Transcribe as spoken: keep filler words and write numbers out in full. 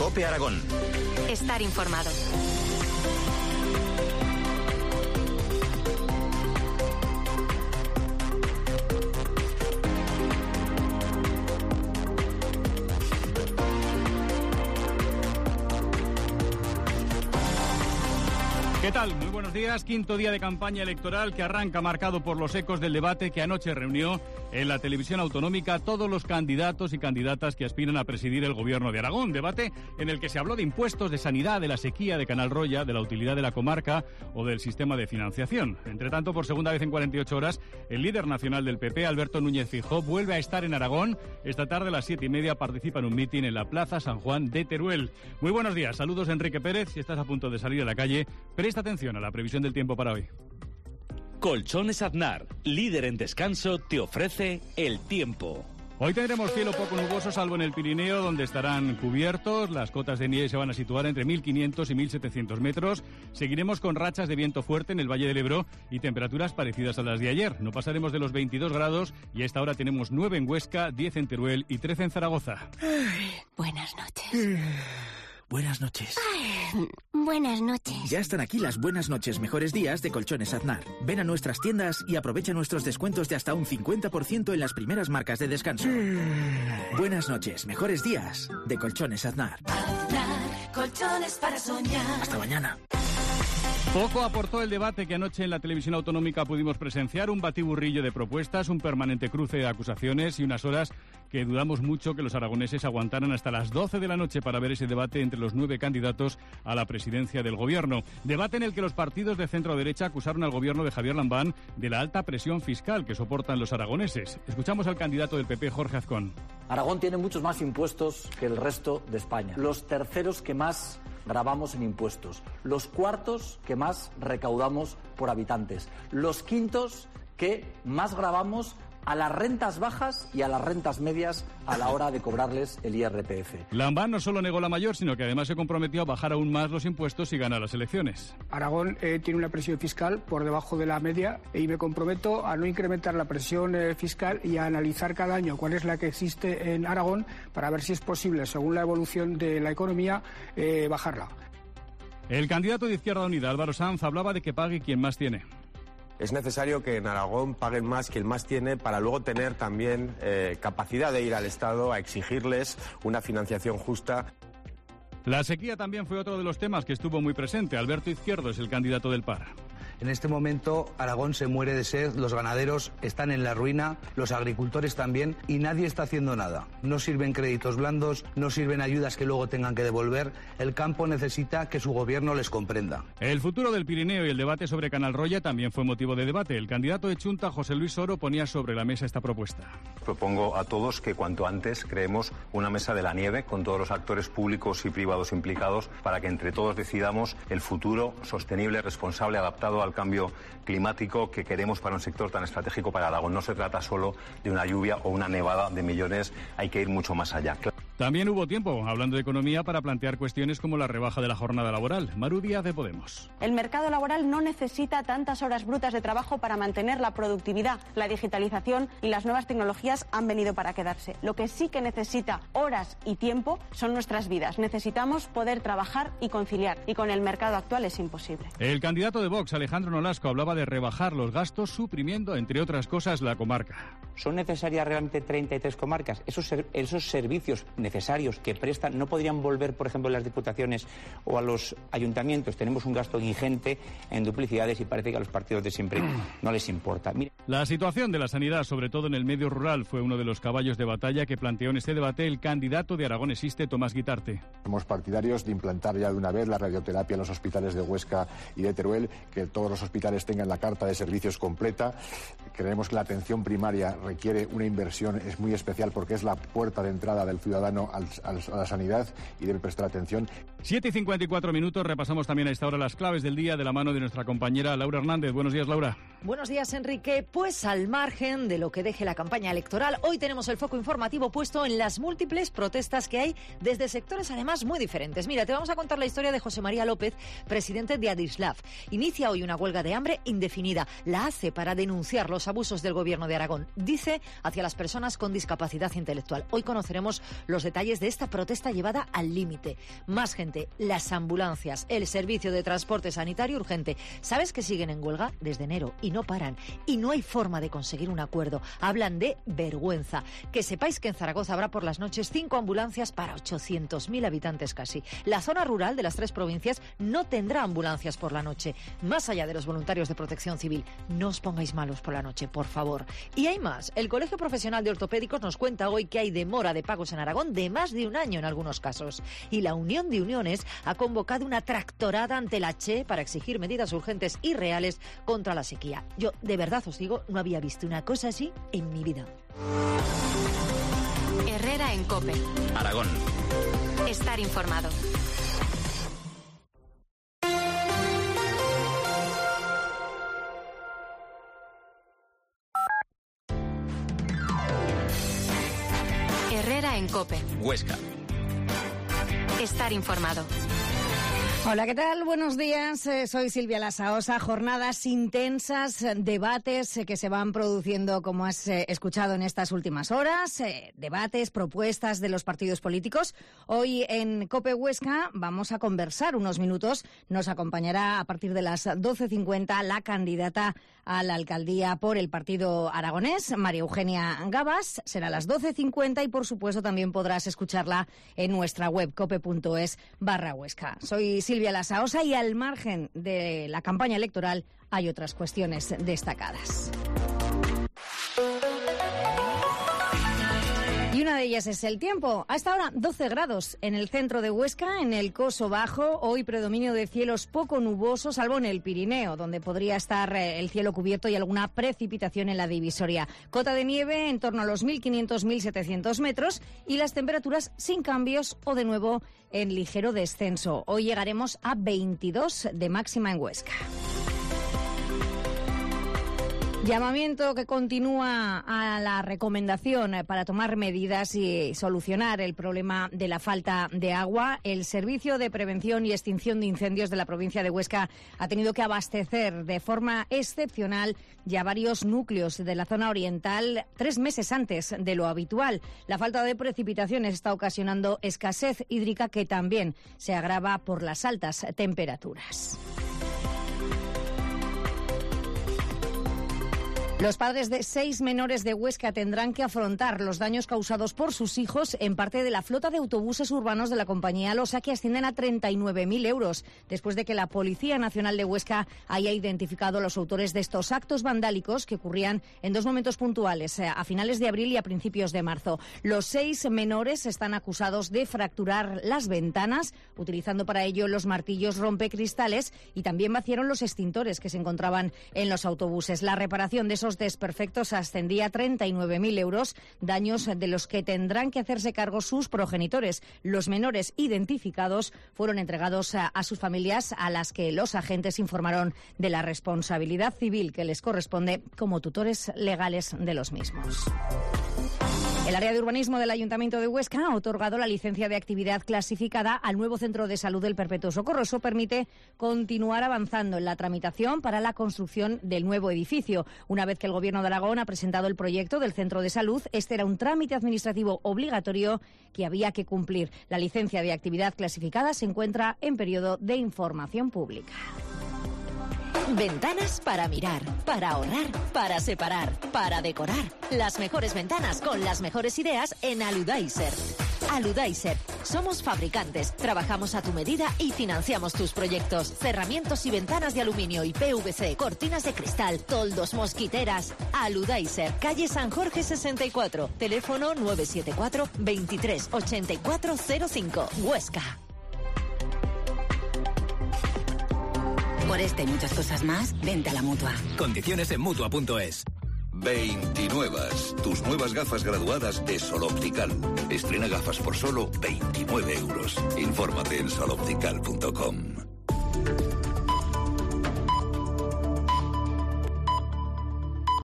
COPE Aragón. Estar informado. ¿Qué tal? Muy buenos días. Quinto día de campaña electoral que arranca marcado por los ecos del debate que anoche reunió en la televisión autonómica todos los candidatos y candidatas que aspiran a presidir el gobierno de Aragón. Debate en el que se habló de impuestos, de sanidad, de la sequía, de Canal Roya, de la utilidad de la comarca o del sistema de financiación. Entre tanto, por segunda vez en cuarenta y ocho horas, el líder nacional del P P, Alberto Núñez Feijóo, vuelve a estar en Aragón. Esta tarde a las siete y media participa en un mitin en la Plaza San Juan de Teruel. Muy buenos días. Saludos, Enrique Pérez. Si estás a punto de salir a la calle, presta atención a la previsión del tiempo para hoy. Colchones Aznar, líder en descanso, te ofrece el tiempo. Hoy tendremos cielo poco nuboso, salvo en el Pirineo, donde estarán cubiertos. Las cotas de nieve se van a situar entre mil quinientos y mil setecientos metros. Seguiremos con rachas de viento fuerte en el Valle del Ebro y temperaturas parecidas a las de ayer. No pasaremos de los veintidós grados y a esta hora tenemos nueve en Huesca, diez en Teruel y trece en Zaragoza. Ay, buenas noches. Buenas noches. Ay, buenas noches. Ya están aquí las buenas noches, mejores días de Colchones Aznar. Ven a nuestras tiendas y aprovecha nuestros descuentos de hasta un cincuenta por ciento en las primeras marcas de descanso. Buenas noches, mejores días de Colchones Aznar. Aznar, colchones para soñar. Hasta mañana. Poco aportó el debate que anoche en la televisión autonómica pudimos presenciar, un batiburrillo de propuestas, un permanente cruce de acusaciones y unas horas que dudamos mucho que los aragoneses aguantaran hasta las doce de la noche para ver ese debate entre los nueve candidatos a la presidencia del gobierno. Debate en el que los partidos de centro-derecha acusaron al gobierno de Javier Lambán de la alta presión fiscal que soportan los aragoneses. Escuchamos al candidato del P P, Jorge Azcón. Aragón tiene muchos más impuestos que el resto de España. Los terceros que más gravamos en impuestos, los cuartos que más recaudamos por habitantes, los quintos que más gravamos a las rentas bajas y a las rentas medias a la hora de cobrarles el I R P F. Lambán no solo negó la mayor, sino que además se comprometió a bajar aún más los impuestos si gana las elecciones. Aragón eh, tiene una presión fiscal por debajo de la media y me comprometo a no incrementar la presión eh, fiscal y a analizar cada año cuál es la que existe en Aragón para ver si es posible, según la evolución de la economía, eh, bajarla. El candidato de Izquierda Unida, Álvaro Sanz, hablaba de que pague quien más tiene. Es necesario que en Aragón paguen más quien más tiene para luego tener también eh, capacidad de ir al Estado a exigirles una financiación justa. La sequía también fue otro de los temas que estuvo muy presente. Alberto Izquierdo es el candidato del P A R. En este momento Aragón se muere de sed, los ganaderos están en la ruina, los agricultores también, y nadie está haciendo nada. No sirven créditos blandos, no sirven ayudas que luego tengan que devolver. El campo necesita que su gobierno les comprenda. El futuro del Pirineo y el debate sobre Canal Roya también fue motivo de debate. El candidato de Chunta, José Luis Oro, ponía sobre la mesa esta propuesta. Propongo a todos que cuanto antes creemos una mesa de la nieve con todos los actores públicos y privados implicados para que entre todos decidamos el futuro sostenible, responsable, adaptado al cambio climático que queremos para un sector tan estratégico para Aragón. No se trata solo de una lluvia o una nevada de millones, hay que ir mucho más allá. También hubo tiempo, hablando de economía, para plantear cuestiones como la rebaja de la jornada laboral. Maru Díaz, de Podemos. El mercado laboral no necesita tantas horas brutas de trabajo para mantener la productividad. La digitalización y las nuevas tecnologías han venido para quedarse. Lo que sí que necesita horas y tiempo son nuestras vidas. Necesitamos poder trabajar y conciliar, y con el mercado actual es imposible. El candidato de Vox, Alejandro Nolasco, hablaba de rebajar los gastos suprimiendo, entre otras cosas, la comarca. ¿Son necesarias realmente treinta y tres comarcas? Esos, esos servicios necesarios que prestan no podrían volver, por ejemplo, a las diputaciones o a los ayuntamientos. Tenemos un gasto ingente en duplicidades y parece que a los partidos de siempre no les importa. Mira. La situación de la sanidad, sobre todo en el medio rural, fue uno de los caballos de batalla que planteó en este debate el candidato de Aragón Existe, Tomás Guitarte. Somos partidarios de implantar ya de una vez la radioterapia en los hospitales de Huesca y de Teruel, que todos los hospitales tengan la carta de servicios completa. Creemos que la atención primaria requiere una inversión, es muy especial porque es la puerta de entrada del ciudadano al, al, a la sanidad y debe prestar atención. siete y cincuenta y cuatro minutos, repasamos también a esta hora las claves del día de la mano de nuestra compañera Laura Hernández. Buenos días, Laura. Buenos días, Enrique. Pues al margen de lo que deje la campaña electoral, hoy tenemos el foco informativo puesto en las múltiples protestas que hay desde sectores además muy diferentes. Mira, te vamos a contar la historia de José María López, presidente de Adislav. Inicia hoy una huelga de hambre indefinida. La hace para denunciar los abusos del gobierno de Aragón. Dice hacia las personas con discapacidad intelectual. Hoy conoceremos los detalles de esta protesta llevada al límite. Más gente, las ambulancias, el servicio de transporte sanitario urgente. ¿Sabes que siguen en huelga desde enero y no paran? Y no hay forma de conseguir un acuerdo. Hablan de vergüenza. Que sepáis que en Zaragoza habrá por las noches cinco ambulancias para ochocientos mil habitantes casi. La zona rural de las tres provincias no tendrá ambulancias por la noche. Más allá de los voluntarios de protección civil, no os pongáis malos por la noche, por favor. Y hay más. El Colegio Profesional de Ortopédicos nos cuenta hoy que hay demora de pagos en Aragón de más de un año en algunos casos. Y la Unión de Uniones ha convocado una tractorada ante la Che para exigir medidas urgentes y reales contra la sequía. Yo, de verdad os digo, no había visto una cosa así en mi vida. Herrera en COPE. Aragón. Estar informado. Herrera en COPE. Huesca. Estar informado. Hola, ¿qué tal? Buenos días. Eh, soy Silvia Lasaosa. Jornadas intensas, debates eh, que se van produciendo, como has eh, escuchado en estas últimas horas. Eh, debates, propuestas de los partidos políticos. Hoy en COPE Huesca vamos a conversar unos minutos. Nos acompañará a partir de las doce cincuenta la candidata a la alcaldía por el partido aragonés, María Eugenia Gabas. Será a las doce cincuenta y, por supuesto, también podrás escucharla en nuestra web cope.es barra Huesca. Soy Silvia Lasaosa y al margen de la campaña electoral hay otras cuestiones destacadas. Y una de ellas es el tiempo. Hasta ahora doce grados en el centro de Huesca, en el Coso Bajo. Hoy predominio de cielos poco nubosos, salvo en el Pirineo, donde podría estar el cielo cubierto y alguna precipitación en la divisoria. Cota de nieve en torno a los mil quinientos a mil setecientos metros y las temperaturas sin cambios o de nuevo en ligero descenso. Hoy llegaremos a veintidós de máxima en Huesca. Llamamiento que continúa a la recomendación para tomar medidas y solucionar el problema de la falta de agua. El Servicio de Prevención y Extinción de Incendios de la provincia de Huesca ha tenido que abastecer de forma excepcional ya varios núcleos de la zona oriental tres meses antes de lo habitual. La falta de precipitaciones está ocasionando escasez hídrica que también se agrava por las altas temperaturas. Los padres de seis menores de Huesca tendrán que afrontar los daños causados por sus hijos en parte de la flota de autobuses urbanos de la compañía Losa, que ascienden a treinta y nueve mil euros, después de que la Policía Nacional de Huesca haya identificado a los autores de estos actos vandálicos que ocurrían en dos momentos puntuales, a finales de abril y a principios de marzo. Los seis menores están acusados de fracturar las ventanas, utilizando para ello los martillos rompecristales, y también vaciaron los extintores que se encontraban en los autobuses. La reparación de esos desperfectos ascendía a treinta y nueve mil euros, daños de los que tendrán que hacerse cargo sus progenitores. Los menores identificados fueron entregados a, a sus familias, a las que los agentes informaron de la responsabilidad civil que les corresponde como tutores legales de los mismos. El área de urbanismo del Ayuntamiento de Huesca ha otorgado la licencia de actividad clasificada al nuevo Centro de Salud del Perpetuo Socorro. Eso permite continuar avanzando en la tramitación para la construcción del nuevo edificio. Una vez que el Gobierno de Aragón ha presentado el proyecto del Centro de Salud, este era un trámite administrativo obligatorio que había que cumplir. La licencia de actividad clasificada se encuentra en periodo de información pública. Ventanas para mirar, para ahorrar, para separar, para decorar. Las mejores ventanas con las mejores ideas en Aludaiser. Aludaiser. Somos fabricantes, trabajamos a tu medida y financiamos tus proyectos. Cerramientos y ventanas de aluminio y P V C, cortinas de cristal, toldos, mosquiteras. Aludaiser, calle San Jorge sesenta y cuatro. Teléfono nueve siete cuatro, veintitrés, ochenta y cuatro cero cinco. Huesca. Por este y muchas cosas más, vente a la Mutua. Condiciones en Mutua punto es. veintinueve. Tus nuevas gafas graduadas de Sol Optical. Estrena gafas por solo veintinueve euros. Infórmate en sol optical punto com.